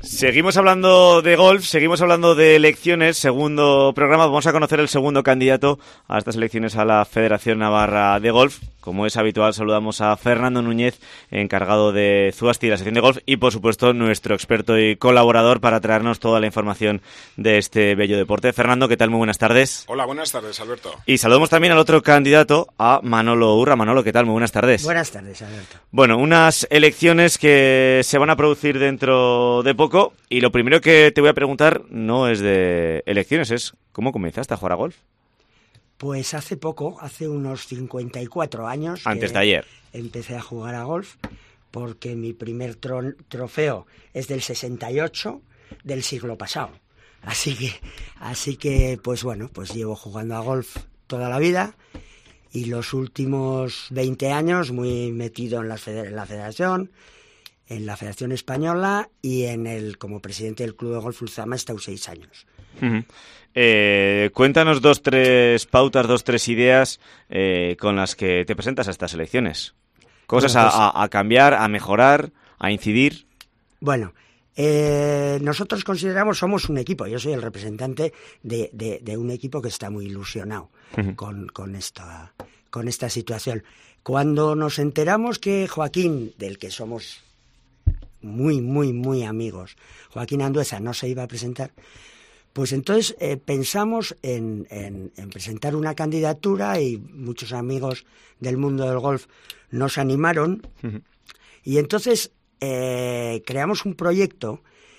Seguimos hablando de golf, seguimos hablando de elecciones, segundo programa. Vamos a conocer el segundo candidato a estas elecciones a la Federación Navarra de Golf. Como es habitual, saludamos a Fernando Núñez, encargado de Zuasti, la sección de golf, y por supuesto nuestro experto y colaborador para traernos toda la información de este bello deporte. Fernando, ¿qué tal? Muy buenas tardes. Hola, buenas tardes, Alberto. Y saludamos también al otro candidato, a Manolo Urra. Manolo, ¿qué tal? Muy buenas tardes. Buenas tardes, Alberto. Bueno, unas elecciones que se van a producir dentro de poco, y lo primero que te voy a preguntar no es de elecciones, es ¿cómo comenzaste a jugar a golf? Pues hace poco, hace unos 54 años... Antes de ayer. Empecé a jugar a golf porque mi primer trofeo es del 68 del siglo pasado. Así que, pues bueno, pues llevo jugando a golf toda la vida y los últimos 20 años muy metido en la federación, en la Federación Española y como presidente del Club de Golf Ulzama he estado 6 años. Uh-huh. Cuéntanos 2-3 pautas, 2-3 ideas con las que te presentas a estas elecciones. Cosas bueno, pues, a cambiar, a mejorar, a incidir. Bueno, nosotros consideramos, somos un equipo, yo soy el representante de un equipo que está muy ilusionado uh-huh. con esta situación. Cuando nos enteramos que Joaquín, del que somos muy, muy, muy amigos, Joaquín Andueza no se iba a presentar, pues entonces pensamos en presentar una candidatura y muchos amigos del mundo del golf nos animaron uh-huh. y entonces creamos un proyecto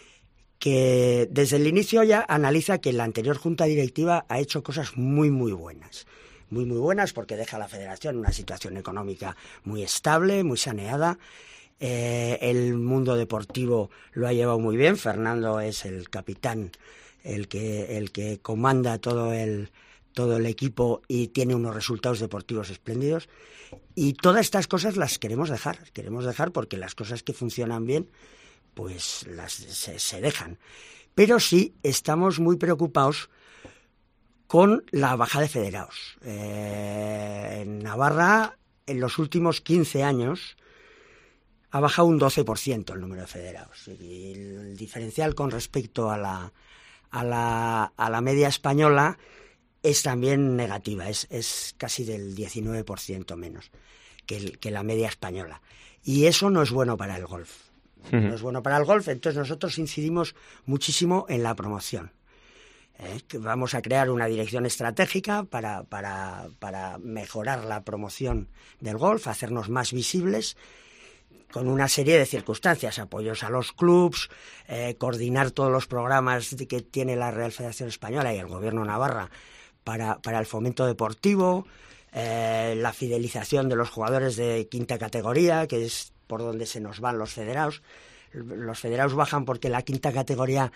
que desde el inicio ya analiza que la anterior junta directiva ha hecho cosas muy, muy buenas. Muy, muy buenas porque deja a la federación en una situación económica muy estable, muy saneada. El mundo deportivo lo ha llevado muy bien. Fernando es el capitán, el que comanda todo el equipo y tiene unos resultados deportivos espléndidos. Y todas estas cosas las queremos dejar porque las cosas que funcionan bien, pues se dejan. Pero sí estamos muy preocupados con la bajada de federados. En Navarra, en los últimos 15 años, ha bajado un 12% el número de federados. Y el diferencial con respecto a la media española es también negativa, es casi del 19% menos que la media española. Y eso no es bueno para el golf. Uh-huh. No es bueno para el golf, entonces nosotros incidimos muchísimo en la promoción. Que vamos a crear una dirección estratégica para mejorar la promoción del golf, hacernos más visibles, con una serie de circunstancias, apoyos a los clubs, coordinar todos los programas que tiene la Real Federación Española y el Gobierno de Navarra para el fomento deportivo, la fidelización de los jugadores de quinta categoría, que es por donde se nos van los federados. Los federados bajan porque la quinta categoría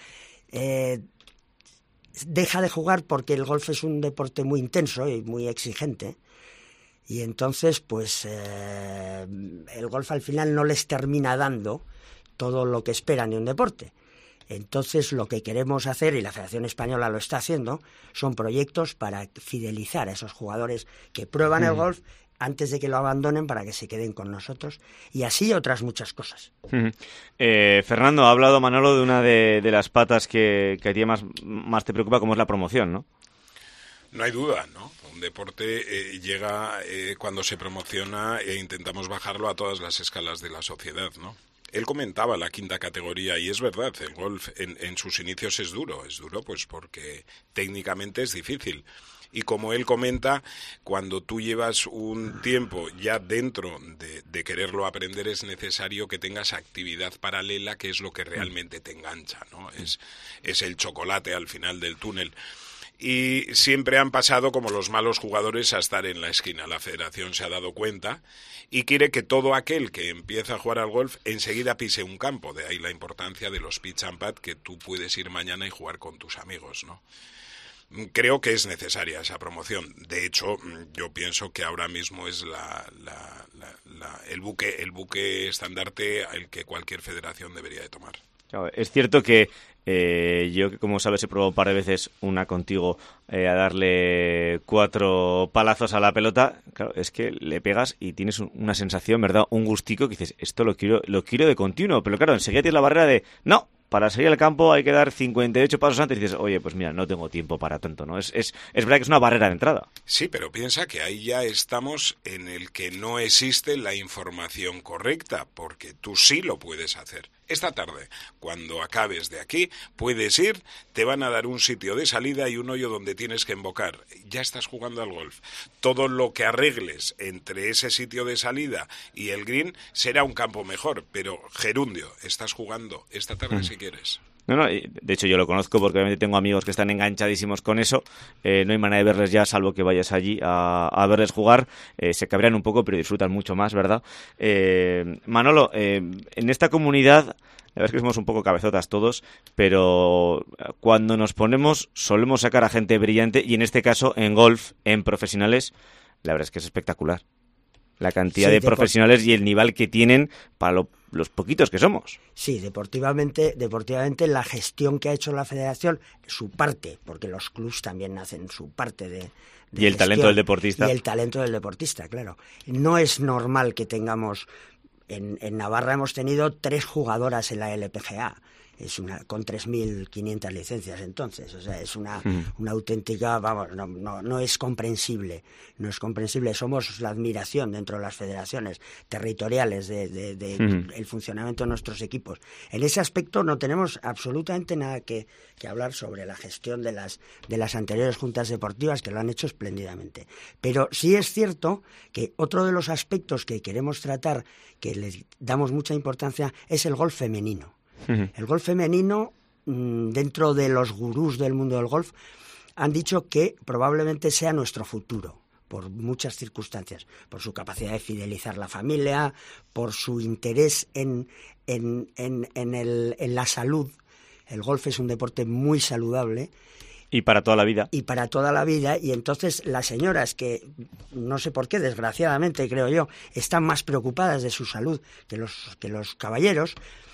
deja de jugar porque el golf es un deporte muy intenso y muy exigente. Y entonces, pues, el golf al final no les termina dando todo lo que esperan de un deporte. Entonces, lo que queremos hacer, y la Federación Española lo está haciendo, son proyectos para fidelizar a esos jugadores que prueban el golf antes de que lo abandonen para que se queden con nosotros. Y así otras muchas cosas. Fernando, ha hablado Manolo de una de las patas que a ti más te preocupa, como es la promoción, ¿no? No hay duda, ¿no? Un deporte llega cuando se promociona e intentamos bajarlo a todas las escalas de la sociedad, ¿no? Él comentaba la quinta categoría y es verdad, el golf en sus inicios es duro pues porque técnicamente es difícil. Y como él comenta, cuando tú llevas un tiempo ya dentro de quererlo aprender, es necesario que tengas actividad paralela, que es lo que realmente te engancha, ¿no? Es el chocolate al final del túnel. Y siempre han pasado como los malos jugadores a estar en la esquina. La federación se ha dado cuenta y quiere que todo aquel que empieza a jugar al golf enseguida pise un campo. De ahí la importancia de los pitch and putt, que tú puedes ir mañana y jugar con tus amigos, ¿no? Creo que es necesaria esa promoción. De hecho, yo pienso que ahora mismo es el buque estandarte al que cualquier federación debería de tomar. Claro, es cierto que yo, que como sabes, he probado un par de veces una contigo a darle 4 palazos a la pelota. Claro, es que le pegas y tienes una sensación, ¿verdad? Un gustico que dices, esto lo quiero de continuo. Pero claro, enseguida tienes la barrera de, no, para salir al campo hay que dar 58 pasos antes y dices, oye, pues mira, no tengo tiempo para tanto, ¿no? Es verdad que es una barrera de entrada. Sí, pero piensa que ahí ya estamos en el que no existe la información correcta, porque tú sí lo puedes hacer. Esta tarde, cuando acabes de aquí, puedes ir, te van a dar un sitio de salida y un hoyo donde tienes que embocar. Ya estás jugando al golf. Todo lo que arregles entre ese sitio de salida y el green será un campo mejor, pero gerundio, estás jugando esta tarde si quieres. No, de hecho yo lo conozco porque obviamente tengo amigos que están enganchadísimos con eso, no hay manera de verles ya salvo que vayas allí a verles jugar, se cabrean un poco pero disfrutan mucho más, ¿verdad? Manolo, en esta comunidad, la verdad es que somos un poco cabezotas todos, pero cuando nos ponemos solemos sacar a gente brillante y en este caso en golf, en profesionales, la verdad es que es espectacular. La cantidad de profesionales y el nivel que tienen para los poquitos que somos. Sí, deportivamente la gestión que ha hecho la federación, su parte, porque los clubs también hacen su parte de y el talento del deportista. Y el talento del deportista, claro. No es normal que tengamos... En Navarra hemos tenido 3 jugadoras en la LPGA. Con 3.500 licencias entonces, o sea, es una auténtica, vamos, no es comprensible, somos la admiración dentro de las federaciones territoriales de el funcionamiento de nuestros equipos. En ese aspecto no tenemos absolutamente nada que hablar sobre la gestión de las anteriores juntas deportivas, que lo han hecho espléndidamente. Pero sí es cierto que otro de los aspectos que queremos tratar, que les damos mucha importancia, es el golf femenino. El golf femenino, dentro de los gurús del mundo del golf, han dicho que probablemente sea nuestro futuro, por muchas circunstancias, por su capacidad de fidelizar la familia, por su interés en la salud. El golf es un deporte muy saludable. Y para toda la vida. Y entonces las señoras que, no sé por qué, desgraciadamente creo yo, están más preocupadas de su salud que los caballeros.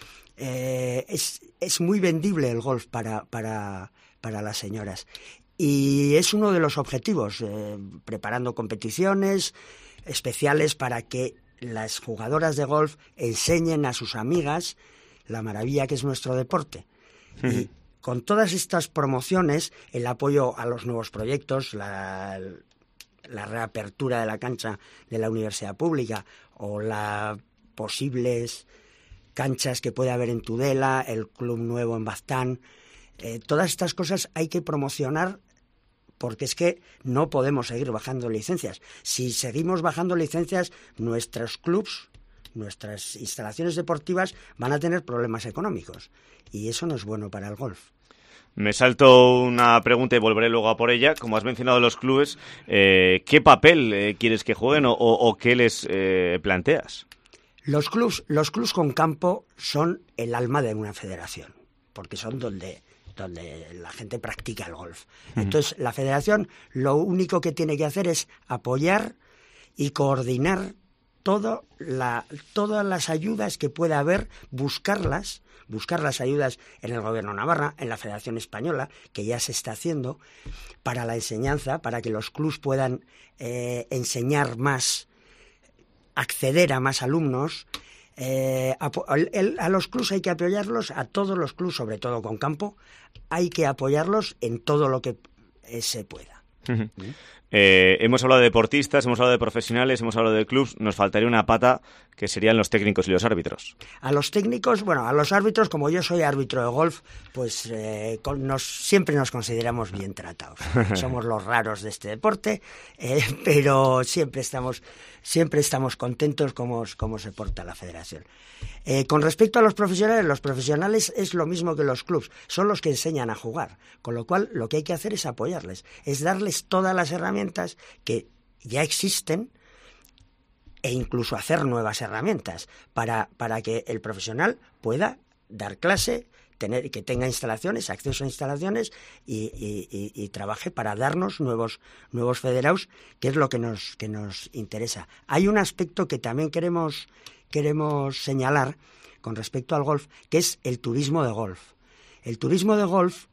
Es muy vendible el golf para las señoras y es uno de los objetivos, preparando competiciones especiales para que las jugadoras de golf enseñen a sus amigas la maravilla que es nuestro deporte. Y con todas estas promociones, el apoyo a los nuevos proyectos, la reapertura de la cancha de la universidad pública o las posibles canchas que puede haber en Tudela, el club nuevo en Baztán, todas estas cosas hay que promocionar porque es que no podemos seguir bajando licencias. Si seguimos bajando licencias, nuestros clubs, nuestras instalaciones deportivas van a tener problemas económicos y eso no es bueno para el golf. Me salto una pregunta y volveré luego a por ella. Como has mencionado los clubes, ¿qué papel quieres que jueguen o qué les planteas? Los clubs con campo son el alma de una federación, porque son donde la gente practica el golf. Entonces, la federación lo único que tiene que hacer es apoyar y coordinar todas las ayudas que pueda haber, buscar las ayudas en el Gobierno de Navarra, en la Federación Española, que ya se está haciendo, para la enseñanza, para que los clubs puedan enseñar más, acceder a más alumnos. A los clubs hay que apoyarlos, a todos los clubs, sobre todo con campo, hay que apoyarlos en todo lo que se pueda. Hemos hablado de deportistas, hemos hablado de profesionales, hemos hablado de clubs, nos faltaría una pata que serían los técnicos y los árbitros. A los técnicos, a los árbitros, como yo soy árbitro de golf, pues siempre nos consideramos bien tratados. Somos los raros de este deporte, pero siempre estamos contentos como se porta la federación. Con respecto a los profesionales es lo mismo que los clubs, son los que enseñan a jugar, con lo cual lo que hay que hacer es apoyarles, es darles todas las herramientas que ya existen e incluso hacer nuevas herramientas para que el profesional pueda dar clase, que tenga instalaciones, acceso a instalaciones y trabaje para darnos nuevos federados, que es lo que nos interesa. Hay un aspecto que también queremos señalar con respecto al golf, que es el turismo de golf. El turismo de golf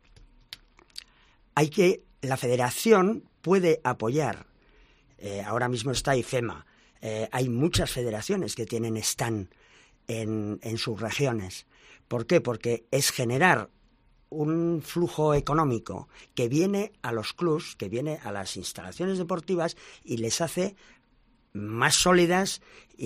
la federación puede apoyar, ahora mismo está IFEMA, hay muchas federaciones que tienen stand en sus regiones. ¿Por qué? Porque es generar un flujo económico que viene a los clubs, que viene a las instalaciones deportivas y les hace más sólidas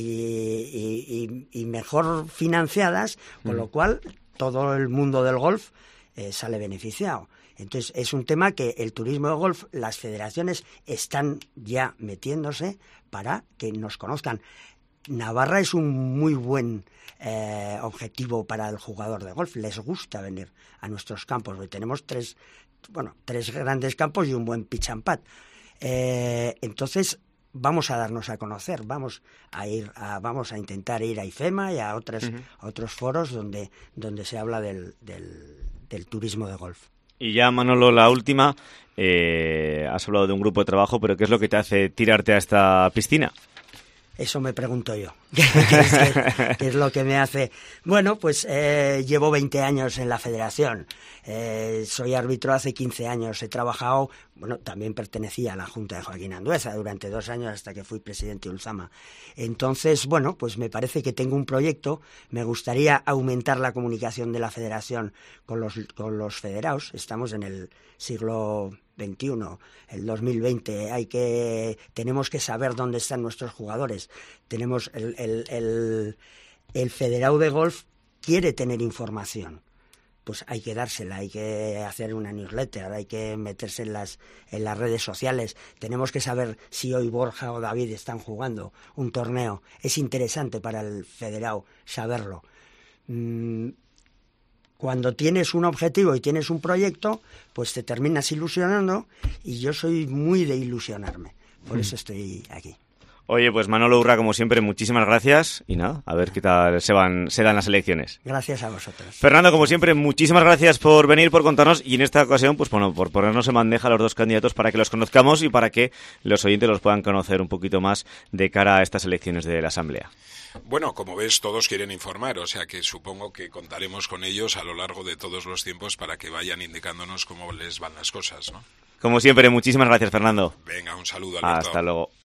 y mejor financiadas, con lo cual todo el mundo del golf sale beneficiado. Entonces es un tema que el turismo de golf, las federaciones están ya metiéndose para que nos conozcan. Navarra es un muy buen objetivo para el jugador de golf. Les gusta venir a nuestros campos, porque tenemos tres grandes campos y un buen pitch and pad. Entonces vamos a darnos a conocer, vamos a intentar ir a IFEMA y a otros foros donde se habla del turismo de golf. Y ya, Manolo, la última. Has hablado de un grupo de trabajo, pero ¿qué es lo que te hace tirarte a esta piscina? Eso me pregunto yo. ¿Qué es lo que me hace? Bueno, pues llevo 20 años en la federación. Soy árbitro hace 15 años. He trabajado, también pertenecía a la Junta de Joaquín Andueza durante 2 años hasta que fui presidente de Ulzama. Entonces, pues me parece que tengo un proyecto. Me gustaría aumentar la comunicación de la federación con los federados. Estamos en el siglo XXI, el 2020, tenemos que saber dónde están nuestros jugadores. Tenemos el federado de golf quiere tener información, pues hay que dársela, hay que hacer una newsletter, hay que meterse en las redes sociales. Tenemos que saber si hoy Borja o David están jugando un torneo. Es interesante para el federado saberlo. Cuando tienes un objetivo y tienes un proyecto, pues te terminas ilusionando, y yo soy muy de ilusionarme. Por eso estoy aquí. Oye, pues Manolo Urra, como siempre, muchísimas gracias. Y nada, a ver qué tal se dan las elecciones. Gracias a vosotros. Fernando, como siempre, muchísimas gracias por venir, por contarnos, y en esta ocasión, pues bueno, por ponernos en bandeja a los dos candidatos para que los conozcamos y para que los oyentes los puedan conocer un poquito más de cara a estas elecciones de la Asamblea. Bueno, como ves, todos quieren informar, o sea que supongo que contaremos con ellos a lo largo de todos los tiempos para que vayan indicándonos cómo les van las cosas, ¿no? Como siempre, muchísimas gracias, Fernando. Venga, un saludo, Alberto. Hasta luego.